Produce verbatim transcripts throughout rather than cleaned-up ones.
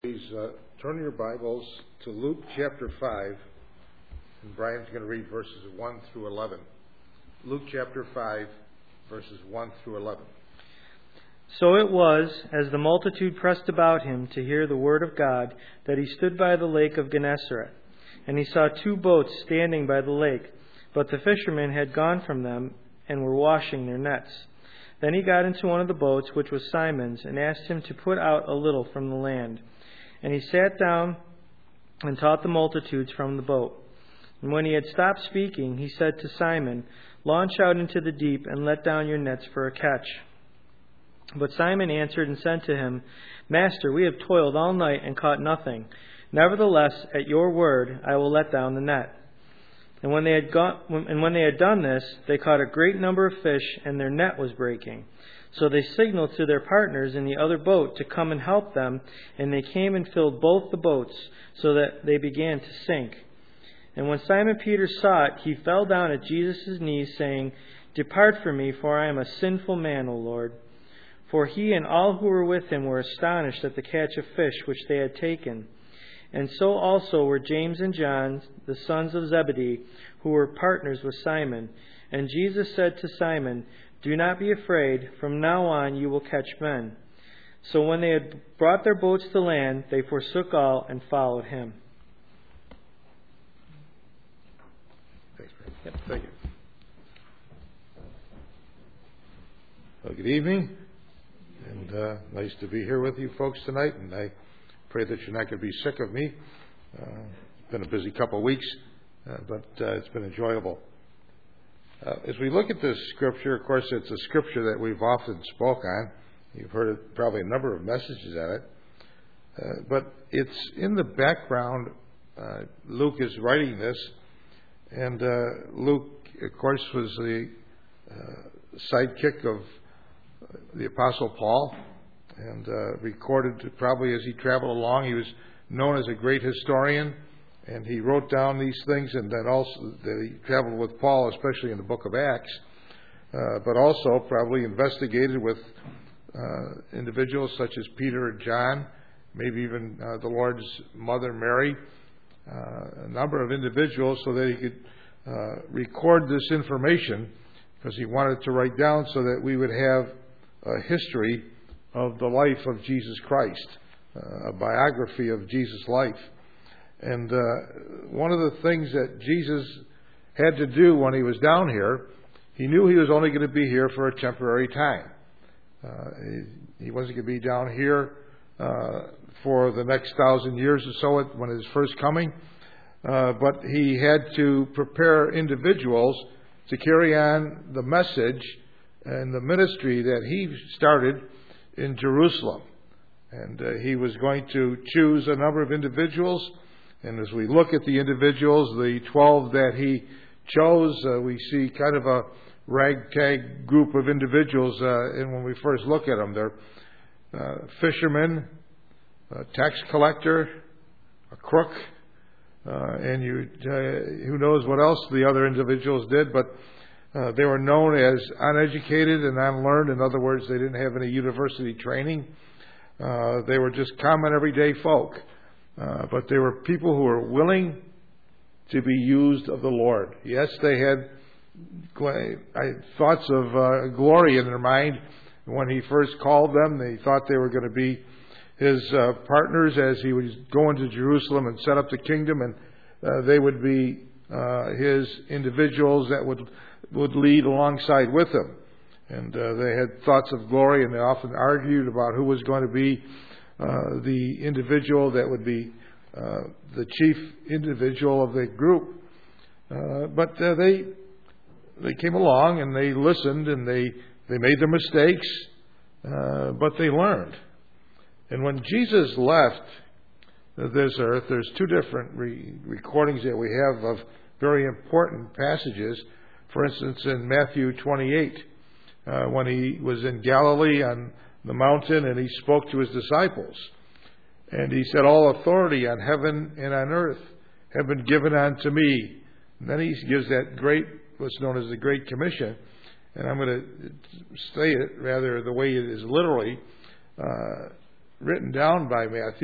Please uh, turn your Bibles to Luke chapter five, and Brian's going to read verses one through eleven. Luke chapter five, verses one through eleven. So it was, as the multitude pressed about him to hear the word of God, that he stood by the lake of Gennesaret. And he saw two boats standing by the lake, but the fishermen had gone from them and were washing their nets. Then he got into one of the boats, which was Simon's, and asked him to put out a little from the land. And he sat down and taught the multitudes from the boat. And when he had stopped speaking, he said to Simon, "Launch out into the deep and let down your nets for a catch." But Simon answered and said to him, "Master, we have toiled all night and caught nothing. Nevertheless, at your word, I will let down the net." And when they had got, and when they had done this, they caught a great number of fish, and their net was breaking. So they signaled to their partners in the other boat to come and help them, and they came and filled both the boats, so that they began to sink. And when Simon Peter saw it, he fell down at Jesus' knees, saying, "Depart from me, for I am a sinful man, O Lord." For he and all who were with him were astonished at the catch of fish which they had taken. And so also were James and John, the sons of Zebedee, who were partners with Simon. And Jesus said to Simon, "Do not be afraid. From now on you will catch men." So when they had brought their boats to land, they forsook all and followed him. Thanks, Brad. Yep. Thank you. Well, good evening, and uh, nice to be here with you folks tonight. And I pray that you're not going to be sick of me. Uh, it's been a busy couple of weeks, uh, but uh, it's been enjoyable. Uh, as we look at this scripture, of course, it's a scripture that we've often spoke on. You've heard it, probably a number of messages on it. Uh, but it's in the background. Uh, Luke is writing this. And uh, Luke, of course, was the uh, sidekick of the Apostle Paul. And uh, recorded probably as he traveled along. He was known as a great historian. And he wrote down these things, and then also that he traveled with Paul, especially in the book of Acts, uh, but also probably investigated with uh, individuals such as Peter and John, maybe even uh, the Lord's mother Mary, uh, a number of individuals, so that he could uh, record this information, because he wanted to write down so that we would have a history of the life of Jesus Christ, uh, a biography of Jesus' life. And uh, one of the things that Jesus had to do when he was down here, he knew he was only going to be here for a temporary time. Uh, he, he wasn't going to be down here uh, for the next thousand years or so when his first coming. Uh, but he had to prepare individuals to carry on the message and the ministry that he started in Jerusalem. And uh, he was going to choose a number of individuals. And as we look at the individuals, the twelve that he chose, uh, we see kind of a ragtag group of individuals. Uh, and when we first look at them, they're uh, fishermen, a tax collector, a crook, uh, and you, uh, who knows what else the other individuals did. But uh, they were known as uneducated and unlearned. In other words, they didn't have any university training. Uh, they were just common everyday folk. Uh, but they were people who were willing to be used of the Lord. Yes, they had thoughts of uh, glory in their mind. When he first called them, they thought they were going to be his uh, partners as he was going to Jerusalem and set up the kingdom, and uh, they would be uh, his individuals that would would lead alongside with him. And uh, they had thoughts of glory, and they often argued about who was going to be Uh, the individual that would be uh, the chief individual of the group. Uh, but uh, they they came along and they listened and they, they made their mistakes, uh, but they learned. And when Jesus left this earth, there's two different re- recordings that we have of very important passages. For instance, in Matthew twenty-eight, uh, when he was in Galilee on the mountain, and he spoke to his disciples, and he said, "All authority on heaven and on earth have been given unto me." And then he gives that great, what's known as the Great Commission, and I'm going to say it rather the way it is literally uh, written down by Matthew.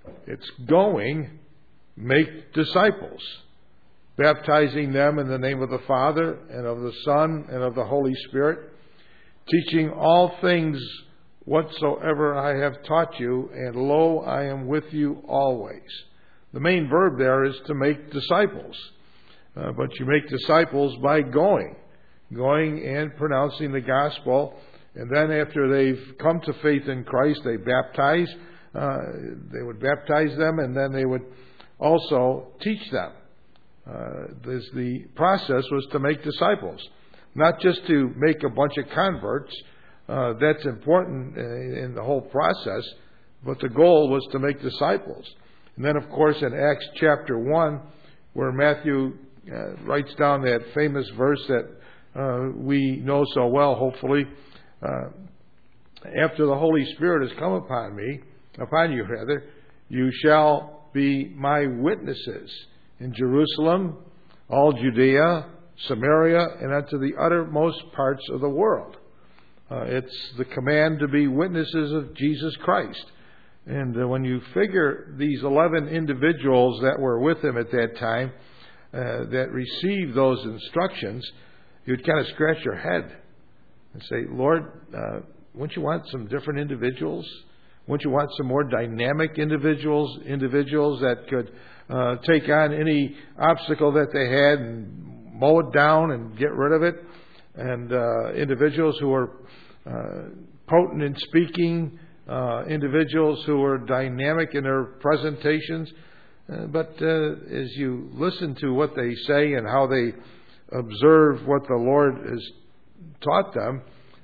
It's going, make disciples, baptizing them in the name of the Father and of the Son and of the Holy Spirit, teaching all things whatsoever I have taught you, and lo, I am with you always. The main verb there is to make disciples. Uh, but you make disciples by going, going and pronouncing the gospel. And then after they've come to faith in Christ, they baptize. Uh, they would baptize them, and then they would also teach them. Uh, this, the process was to make disciples, not just to make a bunch of converts. Uh, that's important in, in the whole process, but the goal was to make disciples. And then, of course, in Acts chapter one, where Matthew uh, writes down that famous verse that uh, we know so well, hopefully, uh, after the Holy Spirit has come upon me, upon you rather, you shall be my witnesses in Jerusalem, all Judea, Samaria, and unto the uttermost parts of the world. Uh, it's the command to be witnesses of Jesus Christ. And uh, when you figure these eleven individuals that were with him at that time, uh, that received those instructions, you'd kind of scratch your head and say, Lord, uh, wouldn't you want some different individuals? Wouldn't you want some more dynamic individuals, individuals that could uh, take on any obstacle that they had and mow it down and get rid of it? And uh, individuals who are uh, potent in speaking, uh, individuals who are dynamic in their presentations. Uh, but uh, as you listen to what they say and how they observe what the Lord has taught them,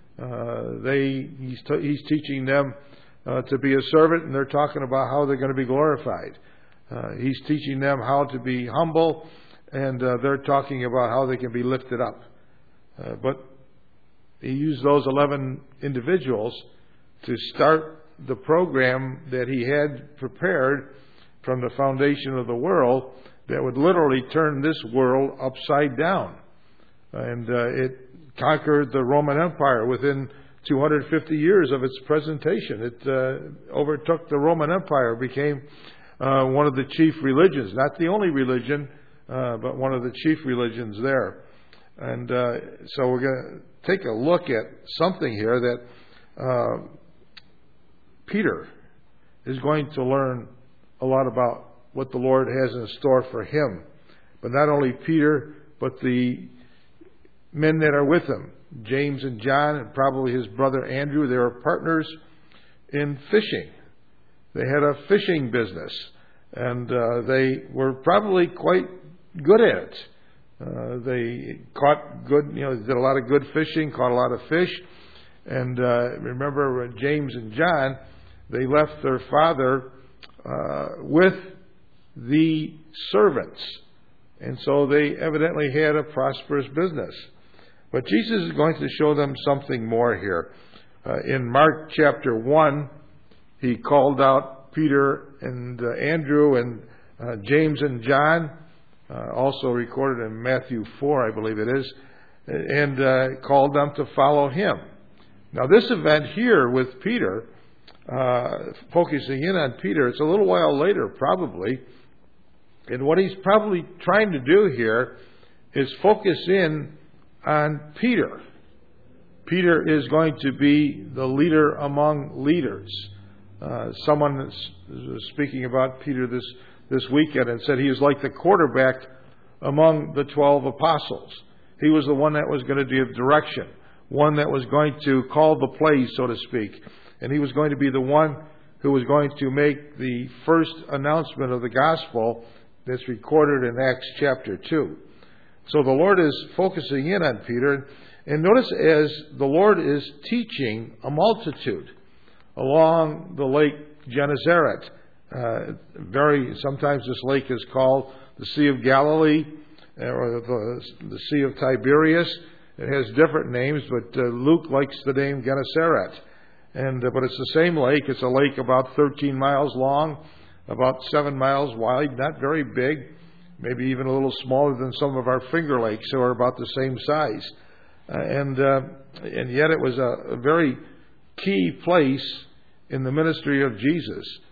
uh, they he's, t- he's teaching them uh, to be a servant, and they're talking about how they're going to be glorified. Uh, he's teaching them how to be humble, and uh, they're talking about how they can be lifted up. Uh, but he used those eleven individuals to start the program that he had prepared from the foundation of the world that would literally turn this world upside down. And uh, it conquered the Roman Empire within two hundred fifty years of its presentation. It uh, overtook the Roman Empire, became uh, one of the chief religions, not the only religion, uh, but one of the chief religions there. And uh, so we're going to take a look at something here that uh, Peter is going to learn a lot about what the Lord has in store for him. But not only Peter, but the men that are with him, James and John, and probably his brother Andrew. They were partners in fishing. They had a fishing business, and uh, they were probably quite good at it. Uh, they caught good, you know, did a lot of good fishing, caught a lot of fish. And uh, remember, when James and John, they left their father uh, with the servants. And so they evidently had a prosperous business. But Jesus is going to show them something more here. Uh, in Mark chapter one, he called out Peter and uh, Andrew and uh, James and John. Uh, also recorded in Matthew four, I believe it is, and uh, called them to follow him. Now, this event here with Peter, uh, focusing in on Peter, it's a little while later, probably, and what he's probably trying to do here is focus in on Peter. Peter is going to be the leader among leaders. Uh, someone was speaking about Peter this this weekend and said he was like the quarterback among the twelve apostles. He was the one that was going to give direction, one that was going to call the plays, so to speak. And he was going to be the one who was going to make the first announcement of the gospel that's recorded in Acts chapter two. So the Lord is focusing in on Peter. And notice as the Lord is teaching a multitude along the lake Gennesaret. Uh, very sometimes this lake is called the Sea of Galilee or the, the Sea of Tiberias. It has different names, but uh, Luke likes the name Gennesaret. And uh, but it's the same lake. It's a lake about thirteen miles long, about seven miles wide, not very big, maybe even a little smaller than some of our Finger Lakes, so are about the same size. Uh, and uh, and yet it was a, a very key place in the ministry of Jesus.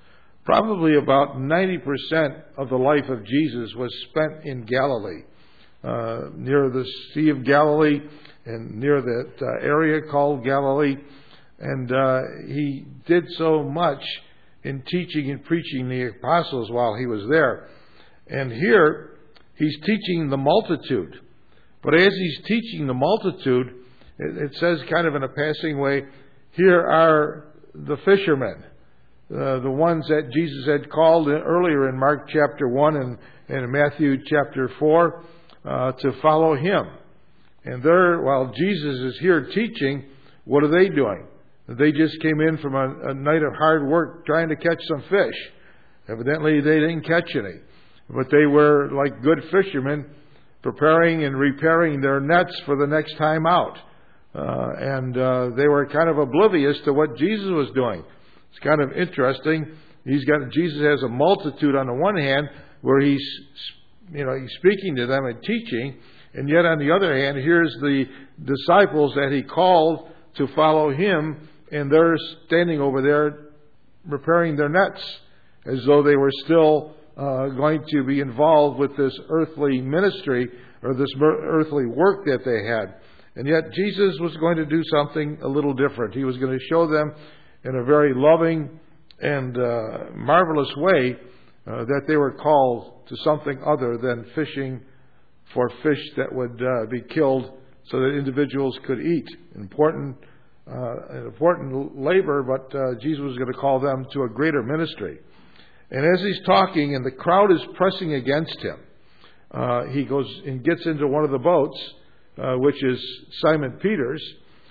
probably about ninety percent of the life of Jesus was spent in Galilee, uh, near the Sea of Galilee and near that uh, area called Galilee. And uh, he did so much in teaching and preaching the apostles while he was there. And here, he's teaching the multitude. But as he's teaching the multitude, it, it says kind of in a passing way, here are the fishermen, uh, the ones that Jesus had called earlier in Mark chapter one and, and in Matthew chapter four uh, to follow him. And there, while Jesus is here teaching, what are they doing? They just came in from a, a night of hard work trying to catch some fish. Evidently, they didn't catch any. But they were, like good fishermen, preparing and repairing their nets for the next time out. Uh, and uh, they were kind of oblivious to what Jesus was doing. It's kind of interesting. He's got Jesus has a multitude on the one hand where he's, you know, he's speaking to them and teaching, and yet on the other hand, here's the disciples that he called to follow him, and they're standing over there repairing their nets as though they were still uh, going to be involved with this earthly ministry or this earthly work that they had. And yet Jesus was going to do something a little different. He was going to show them in a very loving and uh, marvelous way uh, that they were called to something other than fishing for fish that would uh, be killed so that individuals could eat. Important, uh, an important labor, but uh, Jesus was going to call them to a greater ministry. And as he's talking and the crowd is pressing against him, uh, he goes and gets into one of the boats, uh, which is Simon Peter's,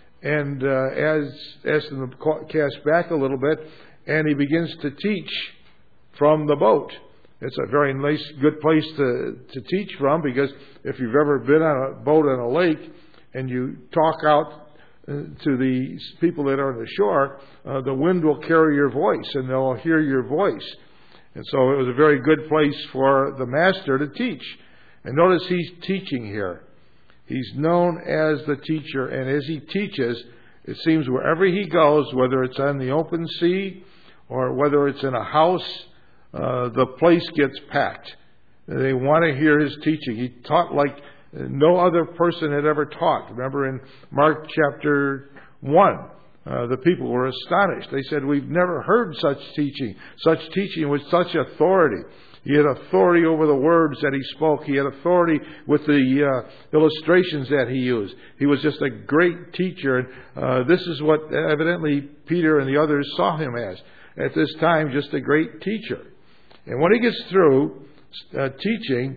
and uh, as asks them to cast back a little bit, and he begins to teach from the boat. It's a very nice, good place to, to teach from, because if you've ever been on a boat on a lake and you talk out uh, to the people that are on the shore, uh, the wind will carry your voice and they'll hear your voice. And so it was a very good place for the master to teach. And notice he's teaching here. He's known as the teacher, and as he teaches, it seems wherever he goes, whether it's on the open sea or whether it's in a house, uh, the place gets packed. They want to hear his teaching. He taught like no other person had ever taught. Remember in Mark chapter one, uh, the people were astonished. They said, "We've never heard such teaching, such teaching with such authority." He had authority over the words that he spoke. He had authority with the uh, illustrations that he used. He was just a great teacher. And uh, this is what evidently Peter and the others saw him as. At this time, just a great teacher. And when he gets through uh, teaching,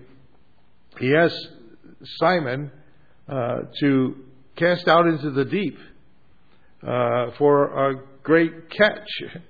he asks Simon uh, to cast out into the deep uh, for a great catch.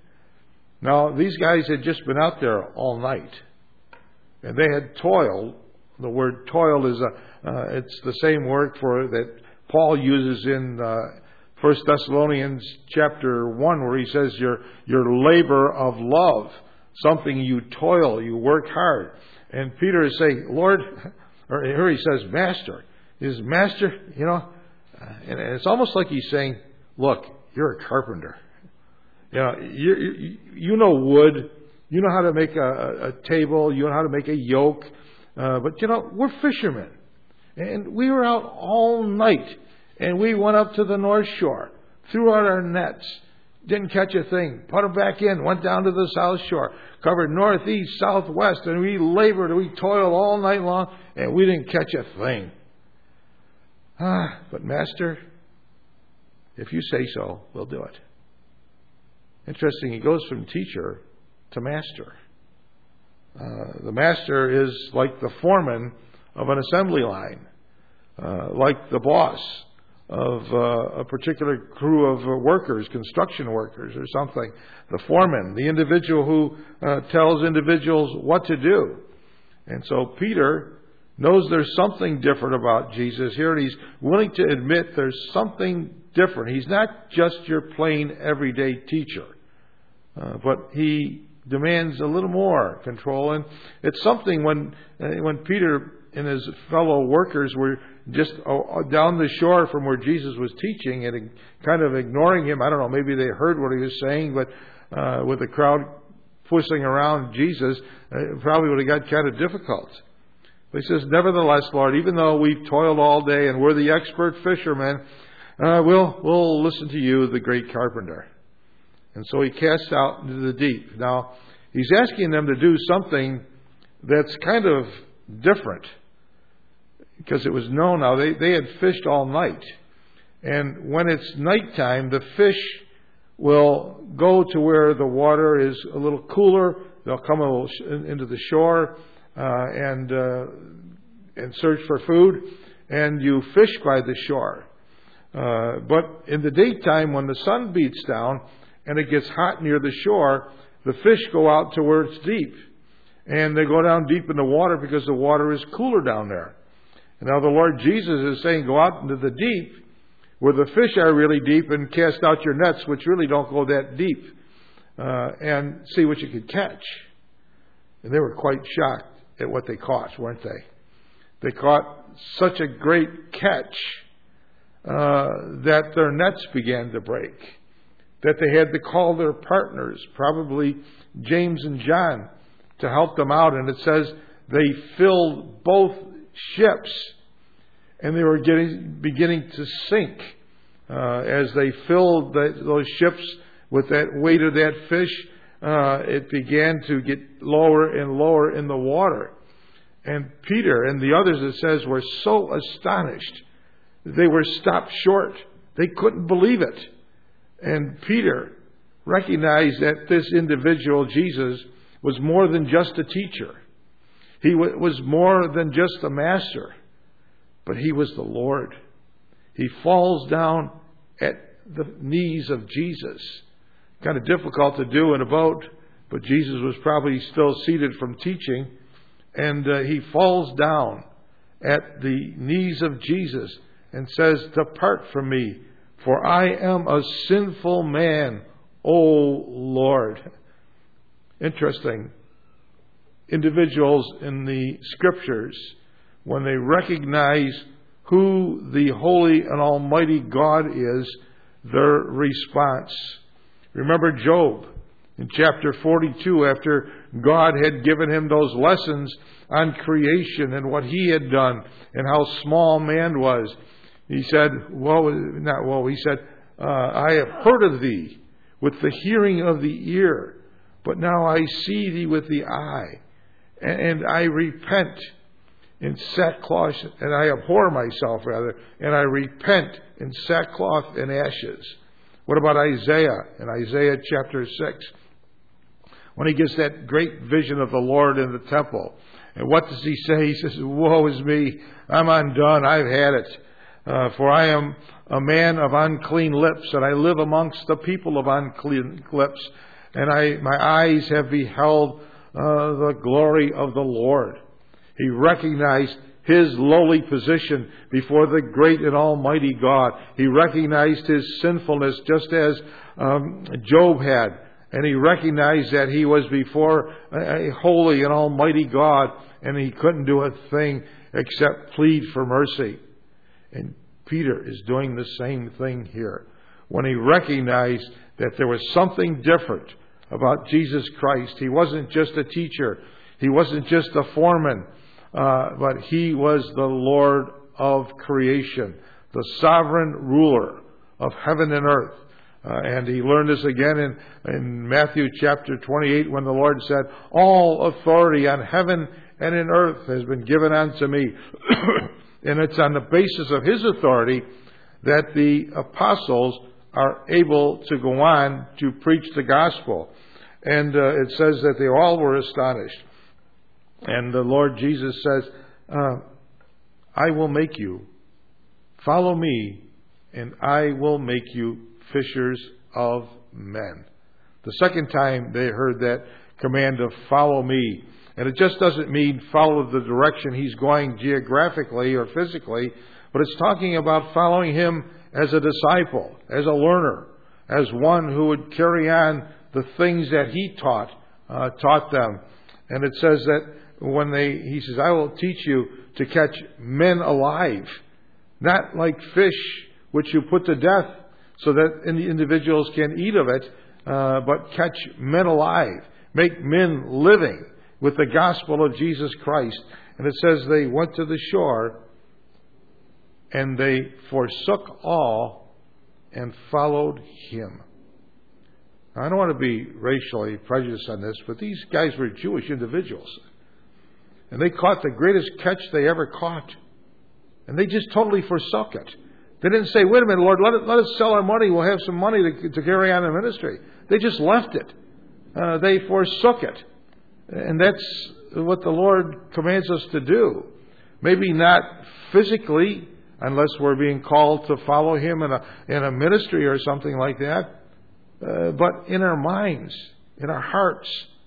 Now, these guys had just been out there all night. And they had toiled. The word toil is a, uh, it's the same word for that Paul uses in uh, First Thessalonians chapter one, where he says your your labor of love, something you toil, you work hard. And Peter is saying, Lord, or here he says, Master. Is Master, you know, and it's almost like he's saying, look, you're a carpenter. You know, you you, you know wood. You know how to make a, a table. You know how to make a yoke. Uh, but, you know, we're fishermen. And we were out all night. And we went up to the North Shore. Threw out our nets. Didn't catch a thing. Put them back in. Went down to the South Shore. Covered northeast, southwest. And we labored and we toiled all night long. And we didn't catch a thing. Ah, but Master, if you say so, we'll do it. Interesting. He goes from teacher to master. Uh, the master is like the foreman of an assembly line, uh, like the boss of uh, a particular crew of uh, workers, construction workers or something. The foreman, the individual who uh, tells individuals what to do. And so Peter knows there's something different about Jesus here, and he's willing to admit there's something different. He's not just your plain everyday teacher, uh, but he demands a little more control. And it's something when uh, when Peter and his fellow workers were just uh, down the shore from where Jesus was teaching and kind of ignoring him. I don't know, maybe they heard what he was saying, but uh, with the crowd fussing around Jesus, it probably would have got kind of difficult. But he says, nevertheless, Lord, even though we've toiled all day and we're the expert fishermen, uh, we'll, we'll listen to you, the great carpenter. And so he casts out into the deep. Now, he's asking them to do something that's kind of different, because it was known now they, they had fished all night. And when it's nighttime, the fish will go to where the water is a little cooler. They'll come a little sh- into the shore uh, and uh, and search for food, and you fish by the shore. Uh, but in the daytime, when the sun beats down and it gets hot near the shore, the fish go out to where it's deep. And they go down deep in the water because the water is cooler down there. And now the Lord Jesus is saying, go out into the deep, where the fish are really deep, and cast out your nets, which really don't go that deep, uh, and see what you can catch. And they were quite shocked at what they caught, weren't they? They caught such a great catch uh, that their nets began to break, that they had to call their partners, probably James and John, to help them out. And it says they filled both ships, and they were getting beginning to sink uh, as they filled the, those ships with that weight of that fish. Uh, it began to get lower and lower in the water, and Peter and the others, it says, were so astonished they were stopped short. They couldn't believe it. And Peter recognized that this individual, Jesus, was more than just a teacher. He w- was more than just a master, but he was the Lord. He falls down at the knees of Jesus. Kind of difficult to do in a boat, but Jesus was probably still seated from teaching, and uh, he falls down at the knees of Jesus and says, "Depart from me, for I am a sinful man, O Lord." Interesting. Individuals in the Scriptures, when they recognize who the holy and almighty God is, their response. Remember Job in chapter forty-two, after God had given him those lessons on creation and what he had done and how small man was. He said, woe, not woe, he said, uh, I have heard of thee with the hearing of the ear, but now I see thee with the eye, and, and I repent in sackcloth, and I abhor myself rather, and I repent in sackcloth and ashes. What about Isaiah in Isaiah chapter six? When he gets that great vision of the Lord in the temple. And what does he say? He says, woe is me, I'm undone, I've had it. Uh, for I am a man of unclean lips, and I live amongst the people of unclean lips. And I, my eyes have beheld uh, the glory of the Lord. He recognized his lowly position before the great and almighty God. He recognized his sinfulness just as um, Job had. And he recognized that he was before a holy and almighty God, and he couldn't do a thing except plead for mercy. And Peter is doing the same thing here. When he recognized that there was something different about Jesus Christ. He wasn't just a teacher. He wasn't just a foreman. Uh, but he was the Lord of creation, the sovereign ruler of heaven and earth. Uh, and he learned this again in, in Matthew chapter twenty-eight, when the Lord said, all authority on heaven and in earth has been given unto me. And it's on the basis of his authority that the apostles are able to go on to preach the gospel. And uh, it says that they all were astonished. And the Lord Jesus says, uh, I will make you, follow me, and I will make you fishers of men. The second time they heard that command of follow me. And it just doesn't mean follow the direction he's going geographically or physically, but it's talking about following him as a disciple, as a learner, as one who would carry on the things that he taught, uh, taught them. And it says that when they, he says, I will teach you to catch men alive, not like fish which you put to death so that the individuals can eat of it, uh, but catch men alive. make men living with the gospel of Jesus Christ. And it says they went to the shore and they forsook all and followed him. Now, I don't want to be racially prejudiced on this, but these guys were Jewish individuals. And they caught the greatest catch they ever caught. And they just totally forsook it. They didn't say, wait a minute, Lord, let, it, let us sell our money. We'll have some money to, to carry on the ministry. They just left it. Uh, they forsook it. And that's what the Lord commands us to do. Maybe not physically, unless we're being called to follow him in a, in a ministry or something like that. Uh, but in our minds, in our hearts,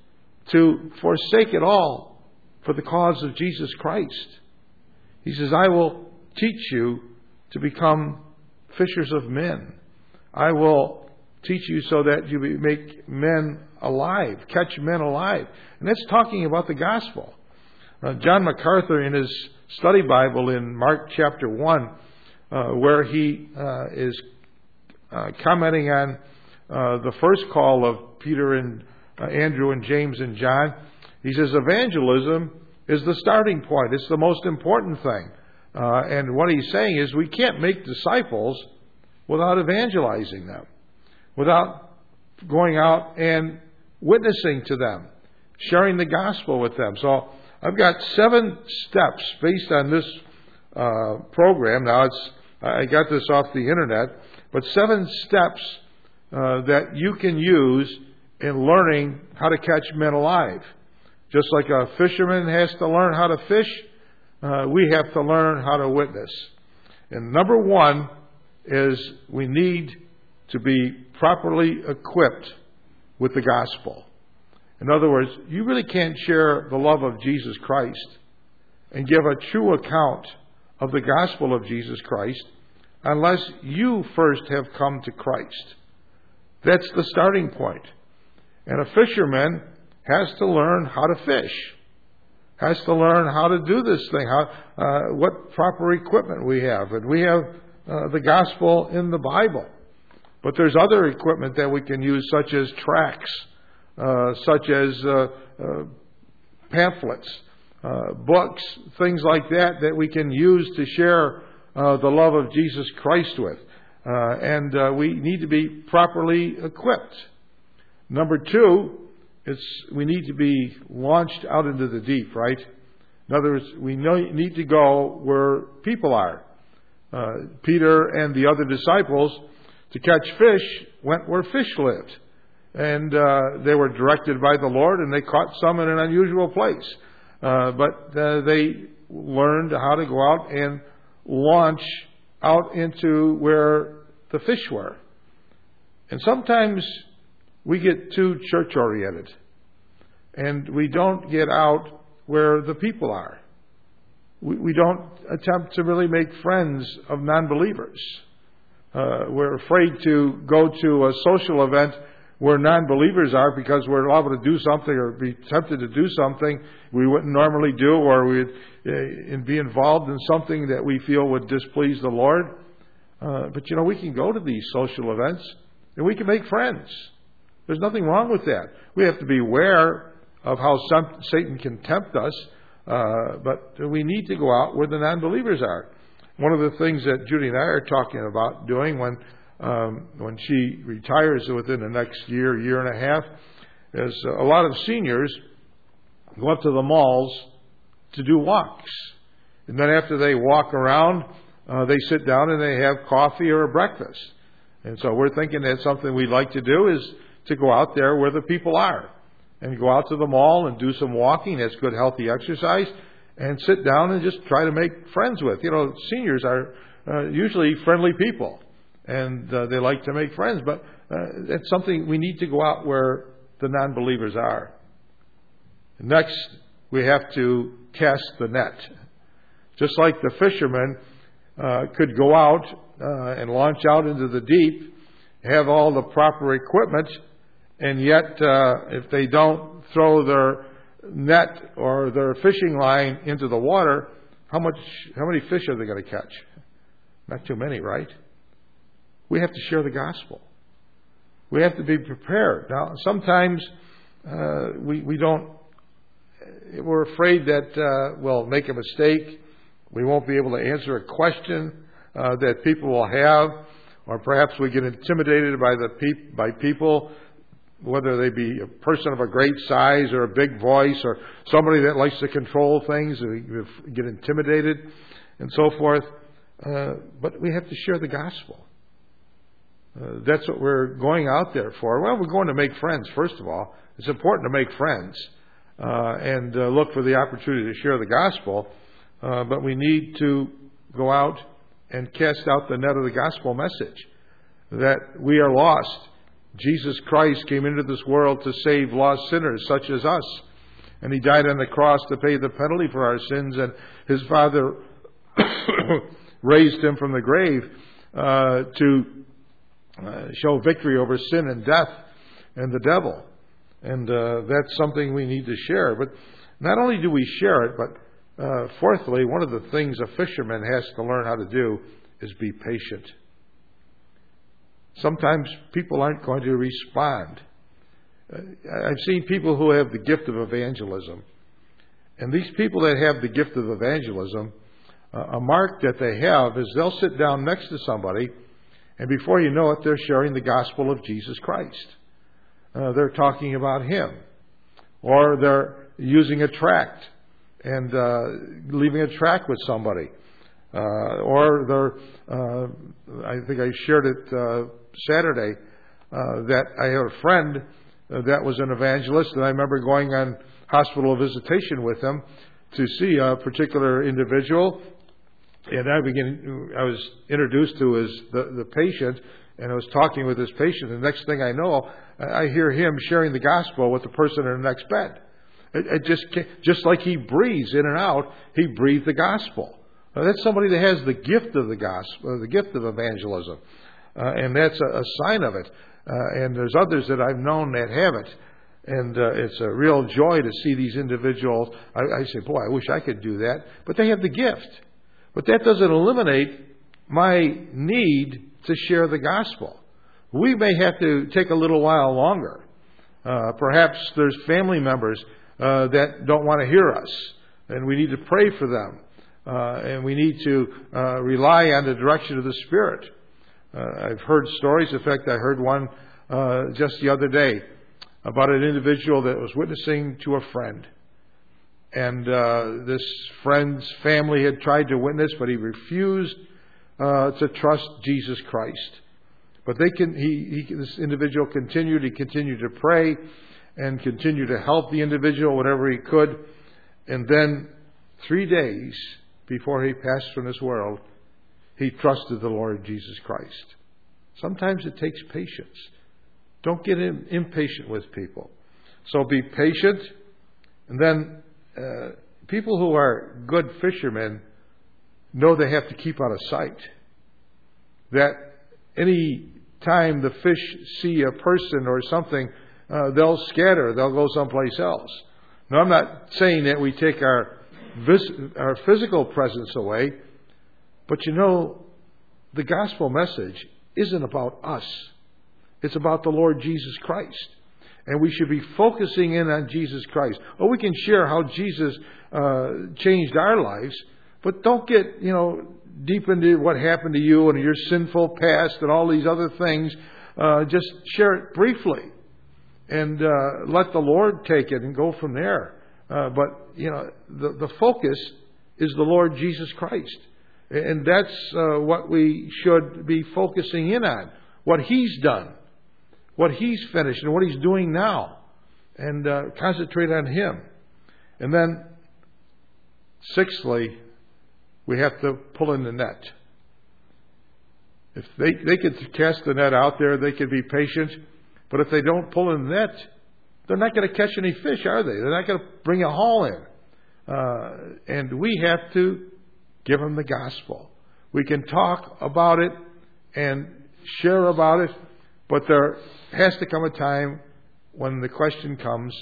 to forsake it all for the cause of Jesus Christ. He says, I will teach you to become fishers of men. I will teach you so that you make men alive, catch men alive. And that's talking about the gospel. Uh, John MacArthur, in his study Bible in Mark chapter one, uh, where he uh, is uh, commenting on uh, the first call of Peter and uh, Andrew and James and John, he says evangelism is the starting point. It's the most important thing. Uh, and what he's saying is we can't make disciples without evangelizing them, without going out and witnessing to them, sharing the gospel with them. So I've got seven steps based on this uh, program. Now, it's I got this off the internet, but seven steps uh, that you can use in learning how to catch men alive. Just like a fisherman has to learn how to fish, uh, we have to learn how to witness. And number one is we need to be properly equipped with the gospel. In other words, you really can't share the love of Jesus Christ and give a true account of the gospel of Jesus Christ unless you first have come to Christ. That's the starting point. And a fisherman has to learn how to fish, has to learn how to do this thing, how, uh, what proper equipment we have. And we have uh, the gospel in the Bible. But there's other equipment that we can use, such as tracts, uh, such as uh, uh, pamphlets, uh, books, things like that, that we can use to share uh, the love of Jesus Christ with. Uh, and uh, we need to be properly equipped. Number two, it's we need to be launched out into the deep, right? In other words, we know, need to go where people are. Uh, Peter and the other disciples, to catch fish, went where fish lived. And uh, they were directed by the Lord, and they caught some in an unusual place. Uh, but uh, they learned how to go out and launch out into where the fish were. And sometimes we get too church-oriented, and we don't get out where the people are. We, we don't attempt to really make friends of non-believers. Uh, we're afraid to go to a social event where non-believers are because we're liable to do something or be tempted to do something we wouldn't normally do, or we'd uh, be involved in something that we feel would displease the Lord. Uh, but, you know, we can go to these social events and we can make friends. There's nothing wrong with that. We have to be aware of how some, Satan can tempt us, uh, but we need to go out where the non-believers are. One of the things that Judy and I are talking about doing when um, when she retires within the next year, year and a half, is a lot of seniors go up to the malls to do walks. And then after they walk around, uh, they sit down and they have coffee or a breakfast. And so we're thinking that something we'd like to do is to go out there where the people are and go out to the mall and do some walking. That's good, healthy exercise. And sit down and just try to make friends with. You know, seniors are uh, usually friendly people, and uh, they like to make friends. But uh, it's something we need to go out where the non-believers are. Next, we have to cast the net. Just like the fishermen uh, could go out uh, and launch out into the deep, have all the proper equipment, and yet uh, if they don't throw their net or their fishing line into the water, how much, how many fish are they going to catch? Not too many, right? We have to share the gospel. We have to be prepared. Now, sometimes uh, we, we don't, we're afraid that uh, we'll make a mistake. We won't be able to answer a question uh, that people will have, or perhaps we get intimidated by the peop- by people, whether they be a person of a great size or a big voice or somebody that likes to control things, and we get intimidated and so forth. Uh, but we have to share the gospel. Uh, that's what we're going out there for. Well, we're going to make friends, first of all. It's important to make friends uh, and uh, look for the opportunity to share the gospel. Uh, but we need to go out and cast out the net of the gospel message that we are lost. Jesus Christ came into this world to save lost sinners such as us. And He died on the cross to pay the penalty for our sins. And His Father raised Him from the grave uh, to uh, show victory over sin and death and the devil. And uh, that's something we need to share. But not only do we share it, but uh, fourthly, one of the things a fisherman has to learn how to do is be patient. Sometimes people aren't going to respond. Uh, I've seen people who have the gift of evangelism. And these people that have the gift of evangelism, uh, a mark that they have is they'll sit down next to somebody, and before you know it, they're sharing the gospel of Jesus Christ. Uh, they're talking about Him. Or they're using a tract and uh, leaving a tract with somebody. Uh, or they're, uh, I think I shared it uh, Saturday, uh, that I had a friend uh, that was an evangelist, and I remember going on hospital visitation with him to see a particular individual. And I began, I was introduced to his, the, the patient, and I was talking with this patient. And the next thing I know, I hear him sharing the gospel with the person in the next bed. It, it just, just like he breathes in and out, he breathed the gospel. Now, that's somebody that has the gift of the gospel, the gift of evangelism. Uh, and that's a, a sign of it. Uh, and there's others that I've known that have it. And uh, it's a real joy to see these individuals. I, I say, boy, I wish I could do that. But they have the gift. But that doesn't eliminate my need to share the gospel. We may have to take a little while longer. Uh, perhaps there's family members uh, that don't want to hear us. And we need to pray for them. Uh, and we need to uh, rely on the direction of the Spirit. Uh, I've heard stories. In fact, I heard one uh, just the other day about an individual that was witnessing to a friend. And uh, this friend's family had tried to witness, but he refused uh, to trust Jesus Christ. But they can. He, he, this individual continued. He continued to pray and continued to help the individual whatever he could. And then three days before he passed from this world, he trusted the Lord Jesus Christ. Sometimes it takes patience. Don't get in, impatient with people. So be patient. And then uh, people who are good fishermen know they have to keep out of sight. That any time the fish see a person or something, uh, they'll scatter. They'll go someplace else. Now, I'm not saying that we take our vis- our physical presence away, but you know, the gospel message isn't about us. It's about the Lord Jesus Christ. And we should be focusing in on Jesus Christ. Oh, we can share how Jesus uh, changed our lives, but don't get, you know, deep into what happened to you and your sinful past and all these other things. Uh, just share it briefly. And uh, let the Lord take it and go from there. Uh, but, you know, the, the focus is the Lord Jesus Christ. And that's uh, what we should be focusing in on. What He's done. What He's finished and what He's doing now. And uh, concentrate on Him. And then, sixthly, we have to pull in the net. If they, they could cast the net out there, they could be patient. But if they don't pull in the net, they're not going to catch any fish, are they? They're not going to bring a haul in. Uh, and we have to give them the gospel. We can talk about it and share about it, but there has to come a time when the question comes,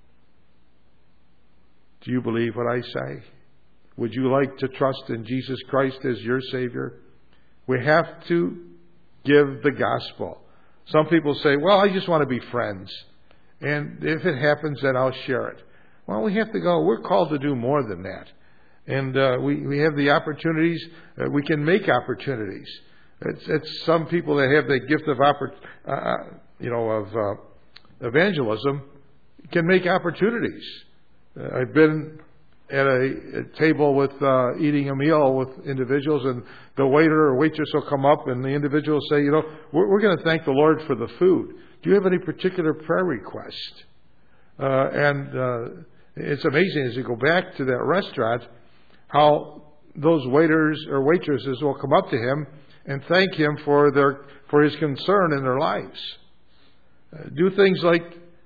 do you believe what I say? Would you like to trust in Jesus Christ as your Savior? We have to give the gospel. Some people say, well, I just want to be friends. And if it happens, then I'll share it. Well, we have to go. We're called to do more than that. And uh, we, we have the opportunities. Uh, we can make opportunities. It's, it's some people that have the gift of, oppor- uh, you know, of uh, evangelism can make opportunities. Uh, I've been at a, a table with uh, eating a meal with individuals, and the waiter or waitress will come up, and the individual will say, you know, we're, we're going to thank the Lord for the food. Do you have any particular prayer request? Uh, and uh, it's amazing as you go back to that restaurant how those waiters or waitresses will come up to him and thank him for their for his concern in their lives. Uh, do things like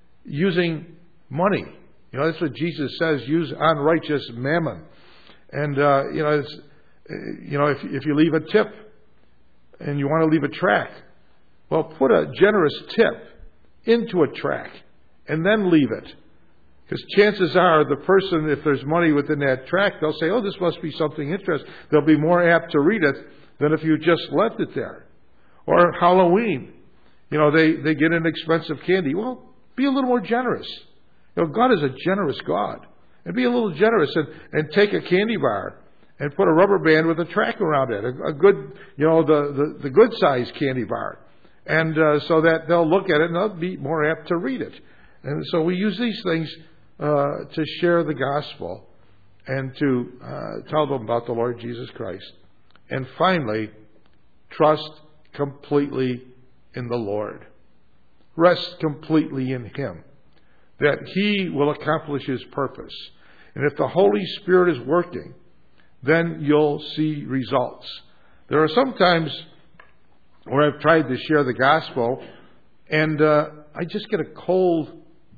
using money. You know, that's what Jesus says, use unrighteous mammon. And, uh, you know, it's, you know, if, if you leave a tip and you want to leave a track, well, put a generous tip into a track and then leave it. Because chances are the person, if there's money within that track, they'll say, oh, this must be something interesting. They'll be more apt to read it than if you just left it there. Or Halloween. You know, they, they get an expensive candy. Well, be a little more generous. You know, God is a generous God. And be a little generous and, and take a candy bar and put a rubber band with a track around it. A, a good, you know, the, the, the good sized candy bar. And uh, so that they'll look at it and they'll be more apt to read it. And so we use these things uh, to share the gospel and to uh, tell them about the Lord Jesus Christ. And finally, trust completely in the Lord. Rest completely in Him, that He will accomplish His purpose. And if the Holy Spirit is working, then you'll see results. There are some times where I've tried to share the gospel, and uh, I just get a cold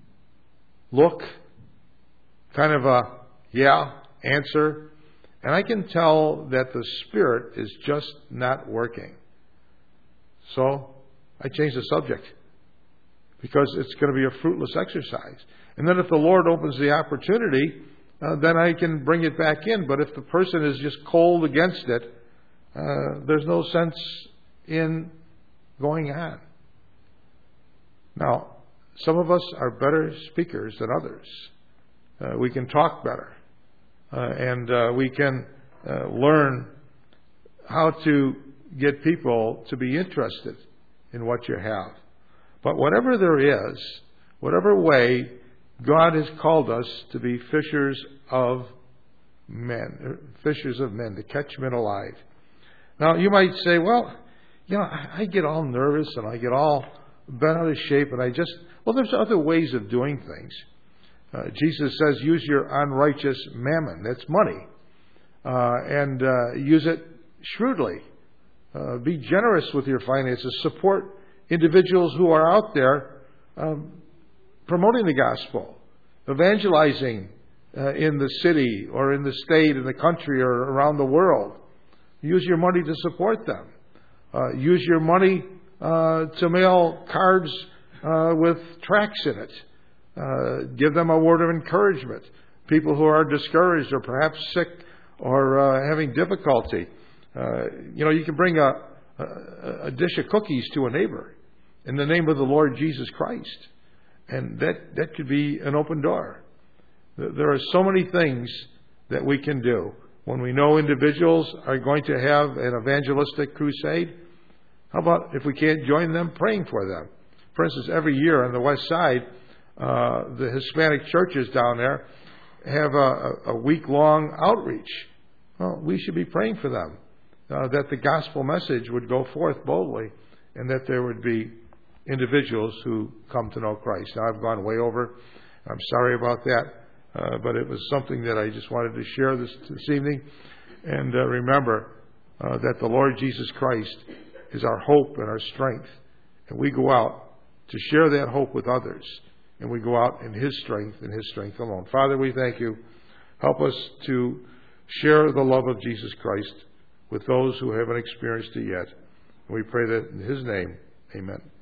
look, kind of a yeah answer, and I can tell that the Spirit is just not working. So I change the subject, because it's going to be a fruitless exercise. And then if the Lord opens the opportunity, uh, then I can bring it back in. But if the person is just cold against it, uh, there's no sense in going on. Now, some of us are better speakers than others. Uh, we can talk better. Uh, and uh, we can uh, learn how to get people to be interested in what you have. But whatever there is, whatever way, God has called us to be fishers of men, fishers of men, to catch men alive. Now, you might say, well, you know, I get all nervous and I get all bent out of shape and I just, well, there's other ways of doing things. Uh, Jesus says, use your unrighteous mammon. That's money. Uh, and uh, use it shrewdly. Uh, be generous with your finances. Support individuals who are out there um, promoting the gospel, evangelizing uh, in the city or in the state, in the country, or around the world. Use your money to support them. Uh, use your money uh, to mail cards uh, with tracts in it. Uh, give them a word of encouragement. People who are discouraged or perhaps sick or uh, having difficulty. Uh, you know, you can bring a, a, a dish of cookies to a neighbor in the name of the Lord Jesus Christ. And that, that could be an open door. There are so many things that we can do. When we know individuals are going to have an evangelistic crusade, how about if we can't join them, praying for them? For instance, every year on the west side, uh, the Hispanic churches down there have a, a week-long outreach. Well, we should be praying for them, uh, that the gospel message would go forth boldly and that there would be individuals who come to know Christ. Now, I've gone way over. I'm sorry about that, uh, but it was something that I just wanted to share this, this evening. And uh, remember uh, that the Lord Jesus Christ is our hope and our strength. And we go out to share that hope with others. And we go out in His strength and His strength alone. Father, we thank You. Help us to share the love of Jesus Christ with those who haven't experienced it yet. And we pray that in His name, amen.